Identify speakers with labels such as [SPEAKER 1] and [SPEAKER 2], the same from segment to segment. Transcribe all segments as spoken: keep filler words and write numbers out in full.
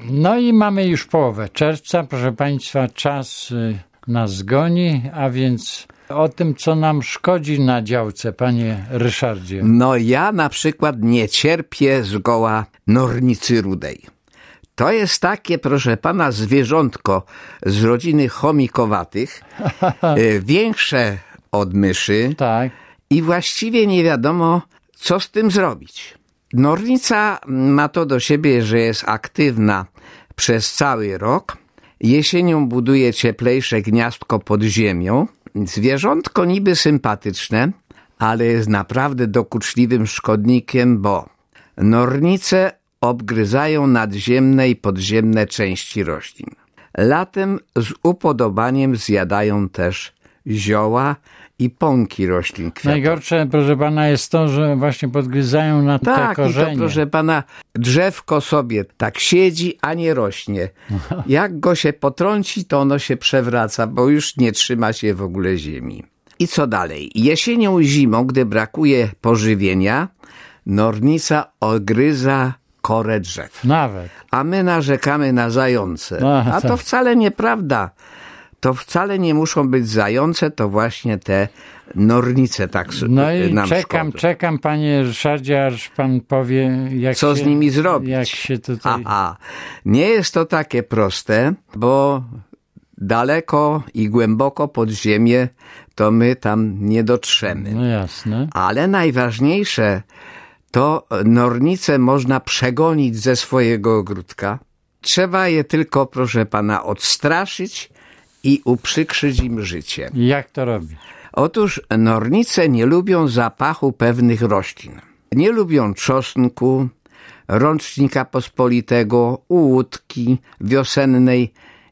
[SPEAKER 1] No i mamy już połowę czerwca, proszę Państwa, czas nas goni, a więc o tym, co nam szkodzi na działce, panie Ryszardzie.
[SPEAKER 2] No ja na przykład nie cierpię zgoła nornicy rudej. To jest takie, proszę pana, zwierzątko z rodziny chomikowatych, większe od myszy
[SPEAKER 1] tak.
[SPEAKER 2] I właściwie nie wiadomo, co z tym zrobić. Nornica ma to do siebie, że jest aktywna przez cały rok. Jesienią buduje cieplejsze gniazdko pod ziemią. Zwierzątko niby sympatyczne, ale jest naprawdę dokuczliwym szkodnikiem, bo nornice obgryzają nadziemne i podziemne części roślin. Latem z upodobaniem zjadają też zioła i pąki roślin kwiatowych.
[SPEAKER 1] Najgorsze, proszę pana, jest to, że właśnie podgryzają na
[SPEAKER 2] tak,
[SPEAKER 1] te korzenie.
[SPEAKER 2] Tak, proszę pana, drzewko sobie tak siedzi, a nie rośnie. Jak go się potrąci, to ono się przewraca, bo już nie trzyma się w ogóle ziemi. I co dalej? Jesienią i zimą, gdy brakuje pożywienia, nornica ogryza korę drzew.
[SPEAKER 1] Nawet.
[SPEAKER 2] A my narzekamy na zające.
[SPEAKER 1] No,
[SPEAKER 2] a to wcale nieprawda. To wcale nie muszą być zające, to właśnie te nornice tak
[SPEAKER 1] No i
[SPEAKER 2] nam
[SPEAKER 1] czekam,
[SPEAKER 2] szkodzą.
[SPEAKER 1] czekam, panie Ryszardzie, aż pan powie, jak
[SPEAKER 2] co
[SPEAKER 1] się,
[SPEAKER 2] z nimi zrobić.
[SPEAKER 1] Jak się tutaj...
[SPEAKER 2] Aha. Nie jest to takie proste, bo daleko i głęboko pod ziemię to my tam nie dotrzemy.
[SPEAKER 1] No jasne.
[SPEAKER 2] Ale najważniejsze, to nornice można przegonić ze swojego ogródka. Trzeba je tylko, proszę pana, odstraszyć i uprzykrzyć im życie.
[SPEAKER 1] Jak to robić?
[SPEAKER 2] Otóż nornice nie lubią zapachu pewnych roślin. Nie lubią czosnku, rącznika pospolitego, ułódki wiosennej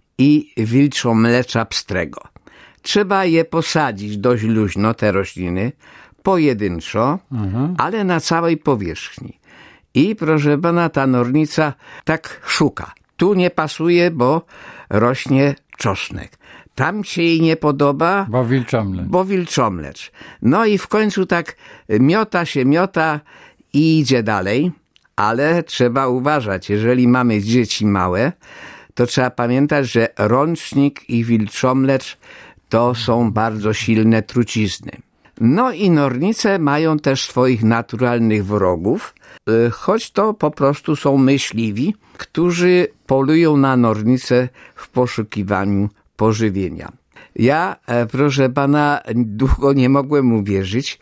[SPEAKER 2] i wilczomlecza pstrego. Trzeba je posadzić dość luźno, te rośliny, pojedynczo, mhm. ale na całej powierzchni. I proszę pana, ta nornica tak szuka. Tu nie pasuje, bo rośnie czosnek. Tam się jej nie podoba,
[SPEAKER 1] bo wilczomlecz.
[SPEAKER 2] Bo wilczomlecz. No i w końcu tak miota się, miota i idzie dalej, ale trzeba uważać, jeżeli mamy dzieci małe, to trzeba pamiętać, że rącznik i wilczomlecz to są bardzo silne trucizny. No i nornice mają też swoich naturalnych wrogów, choć to po prostu są myśliwi, którzy polują na nornice w poszukiwaniu pożywienia. Ja, proszę pana, długo nie mogłem uwierzyć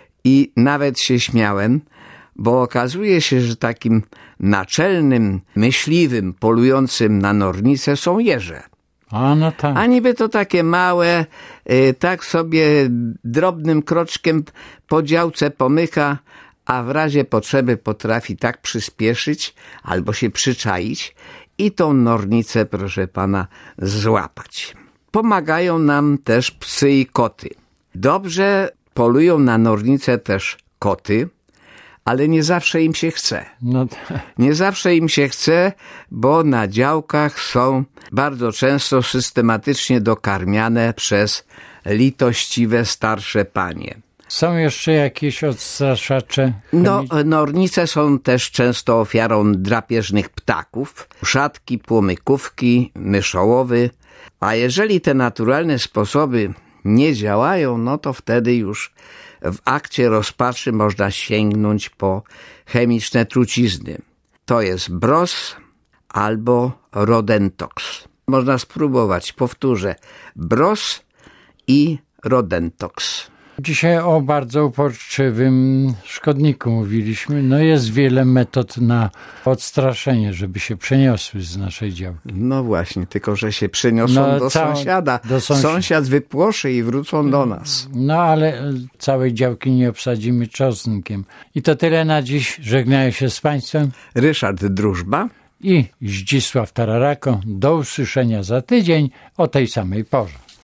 [SPEAKER 2] i nawet się śmiałem, bo okazuje się, że takim naczelnym myśliwym polującym na nornice są jeże.
[SPEAKER 1] A, no tak.
[SPEAKER 2] A niby to takie małe, tak sobie drobnym kroczkiem po działce pomyka, a w razie potrzeby potrafi tak przyspieszyć albo się przyczaić i tą nornicę, proszę pana, złapać. Pomagają nam też psy i koty. Dobrze polują na nornicę też koty, ale nie zawsze im się chce.
[SPEAKER 1] No tak.
[SPEAKER 2] Nie zawsze im się chce, bo na działkach są bardzo często systematycznie dokarmiane przez litościwe starsze panie.
[SPEAKER 1] Są jeszcze jakieś odstraszacze?
[SPEAKER 2] No, nornice są też często ofiarą drapieżnych ptaków, szatki, płomykówki, myszołowy, a jeżeli te naturalne sposoby nie działają, no to wtedy już w akcie rozpaczy można sięgnąć po chemiczne trucizny. To jest bros albo rodentox. Można spróbować, powtórzę, bros i rodentox.
[SPEAKER 1] Dzisiaj o bardzo uporczywym szkodniku mówiliśmy. No jest wiele metod na odstraszenie, żeby się przeniosły z naszej działki.
[SPEAKER 2] No właśnie, tylko że się przeniosą
[SPEAKER 1] no,
[SPEAKER 2] do
[SPEAKER 1] całą,
[SPEAKER 2] sąsiada.
[SPEAKER 1] Do sąsi...
[SPEAKER 2] Sąsiad wypłoszy i wrócą do nas.
[SPEAKER 1] No ale całej działki nie obsadzimy czosnkiem. I to tyle na dziś. Żegnają się z państwem
[SPEAKER 2] Ryszard Drużba
[SPEAKER 1] i Zdzisław Tararako. Do usłyszenia za tydzień o tej samej porze.